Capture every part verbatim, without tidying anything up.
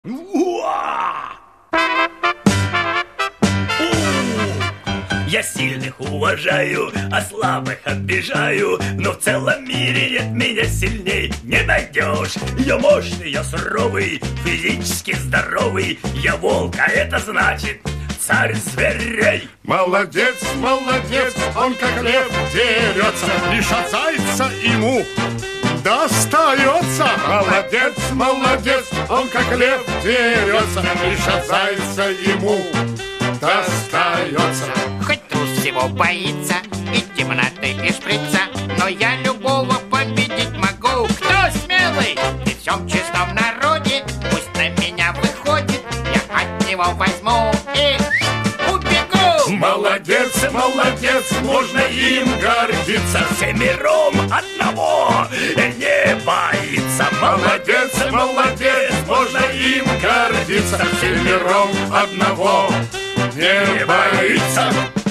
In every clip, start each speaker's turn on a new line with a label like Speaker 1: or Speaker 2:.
Speaker 1: Уа! Я сильных уважаю, а слабых обижаю, но в целом мире нет меня сильней не найдешь. Я мощный, я суровый, физически здоровый, я волк, а это значит царь зверей.
Speaker 2: Молодец, молодец, он как лев дерется, лишь от зайца ему достается. Молодец, молодец, он как лев дерется, лишь от зайца ему достается.
Speaker 3: Хоть трус всего боится и темноты, и шприца, но я любого победить могу. Кто смелый? При всем честном народе пусть на меня выходит, я от него возьму и убегу.
Speaker 2: Молодец, молодец, можно им гордиться.
Speaker 1: Семером одного не боится.
Speaker 2: Молодец, молодец, можно им гордиться. Семером одного не боится.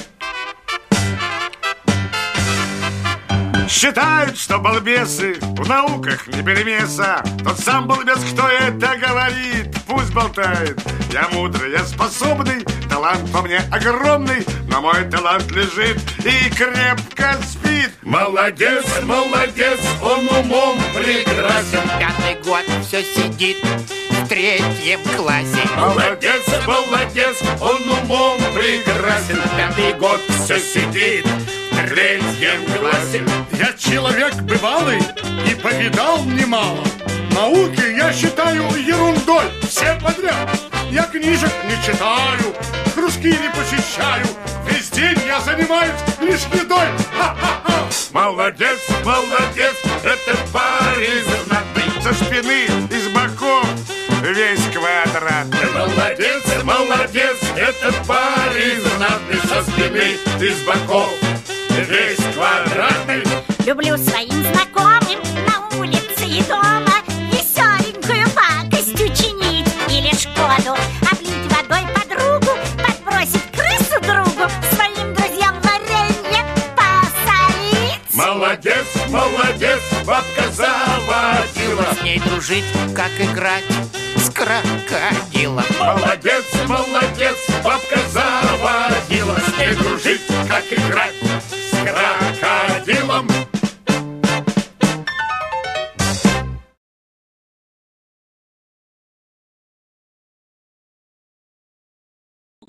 Speaker 2: Считают, что балбесы в науках не перемеса. Тот сам балбес, кто это говорит, пусть болтает. Я мудрый, я способный, талант во мне огромный, но мой талант лежит и крепко спит. Молодец, молодец, он умом прекрасен.
Speaker 3: Пятый год все сидит в третьем классе.
Speaker 2: Молодец, молодец, он умом прекрасен. Пятый год все сидит в третьем классе. Я человек бывалый и повидал немало. Науки я считаю ерундой, все подряд. Я книжек не читаю, кружки не посещаю. Весь день я занимаюсь лишь едой. Ха-ха-ха. Молодец, молодец, этот парень знатный. Со спины и с боков весь квадрат. Молодец, молодец, этот парень знатный. Со спины и с боков весь квадратный.
Speaker 4: Люблю своим знакомым на улице и дома веселенькую пакость учинить или Шкоду облить водой подругу, подбросить крысу другу, своим друзьям варенье посолить.
Speaker 2: Молодец, молодец, бабка заводила.
Speaker 3: С ней дружить, как играть с крокодилом.
Speaker 2: Молодец, молодец, бабка заводила. С ней дружить, как играть с крокодилом.